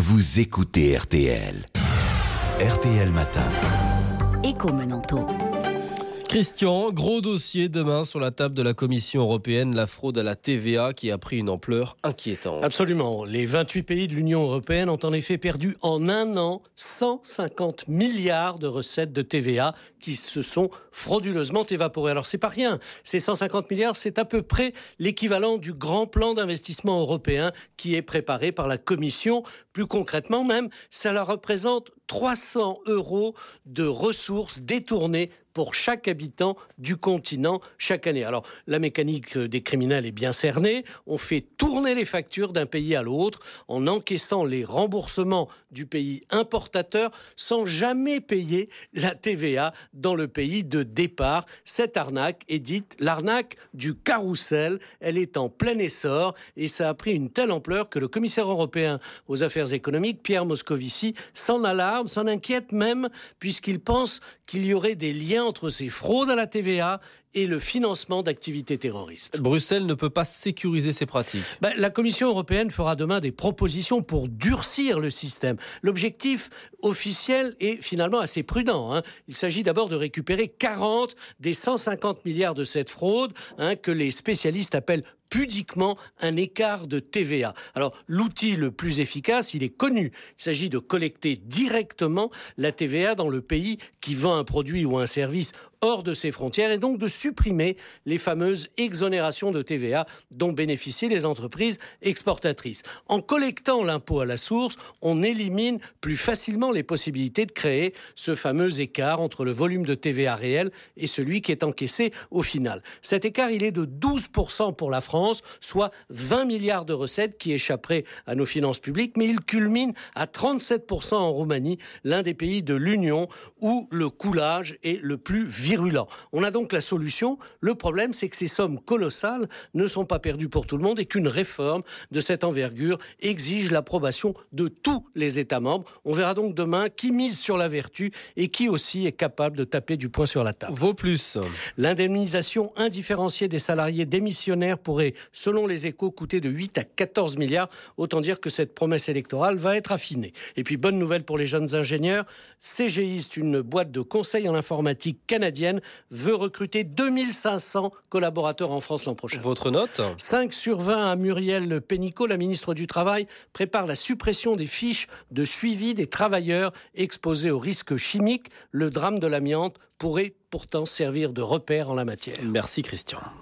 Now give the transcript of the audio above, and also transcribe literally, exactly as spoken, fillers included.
vous écoutez R T L. R T L Matin. Éco-Menanto. Christian, gros dossier demain sur la table de la Commission européenne, la fraude à la T V A qui a pris une ampleur inquiétante. Absolument. Les vingt-huit pays de l'Union européenne ont en effet perdu en un an cent cinquante milliards de recettes de T V A qui se sont frauduleusement évaporées. Alors c'est pas rien. Ces cent cinquante milliards, c'est à peu près l'équivalent du grand plan d'investissement européen qui est préparé par la Commission. Plus concrètement même, ça leur représente trois cents euros de ressources détournées pour chaque habitant du continent chaque année. Alors, la mécanique des criminels est bien cernée. On fait tourner les factures d'un pays à l'autre en encaissant les remboursements du pays importateur sans jamais payer la T V A dans le pays de départ. Cette arnaque est dite l'arnaque du carrousel. Elle est en plein essor et ça a pris une telle ampleur que le commissaire européen aux affaires économiques, Pierre Moscovici, s'en alarme, s'en inquiète même, puisqu'il pense qu'il y aurait des liens entre ces fraudes à la T V A et le financement d'activités terroristes. Bruxelles ne peut pas sécuriser ces pratiques. Ben, la Commission européenne fera demain des propositions pour durcir le système. L'objectif officiel est finalement assez prudent. Hein. Il s'agit d'abord de récupérer quarante des cent cinquante milliards de cette fraude hein, que les spécialistes appellent pudiquement un écart de T V A. Alors, l'outil le plus efficace, il est connu. Il s'agit de collecter directement la T V A dans le pays qui vend un produit ou un service hors de ses frontières et donc de supprimer les fameuses exonérations de T V A dont bénéficient les entreprises exportatrices. En collectant l'impôt à la source, on élimine plus facilement les possibilités de créer ce fameux écart entre le volume de T V A réel et celui qui est encaissé au final. Cet écart, il est de douze pour cent pour la France, soit vingt milliards de recettes qui échapperaient à nos finances publiques, mais il culmine à trente-sept pour cent en Roumanie, l'un des pays de l'Union où le coulage est le plus virulent. On a donc la solution. Le problème, c'est que ces sommes colossales ne sont pas perdues pour tout le monde et qu'une réforme de cette envergure exige l'approbation de tous les États membres. On verra donc demain qui mise sur la vertu et qui aussi est capable de taper du poing sur la table. Vaut plus. L'indemnisation indifférenciée des salariés démissionnaires pourrait, selon les Échos, coûter de huit à quatorze milliards. Autant dire que cette promesse électorale va être affinée. Et puis, bonne nouvelle pour les jeunes ingénieurs. C G I, c'est une boîte de conseil en informatique canadienne, veut recruter deux mille cinq cents collaborateurs en France l'an prochain. Votre note ? cinq sur vingt à Muriel Pénicaud, la ministre du Travail, prépare la suppression des fiches de suivi des travailleurs exposés aux risques chimiques. Le drame de l'amiante pourrait pourtant servir de repère en la matière. Merci Christian.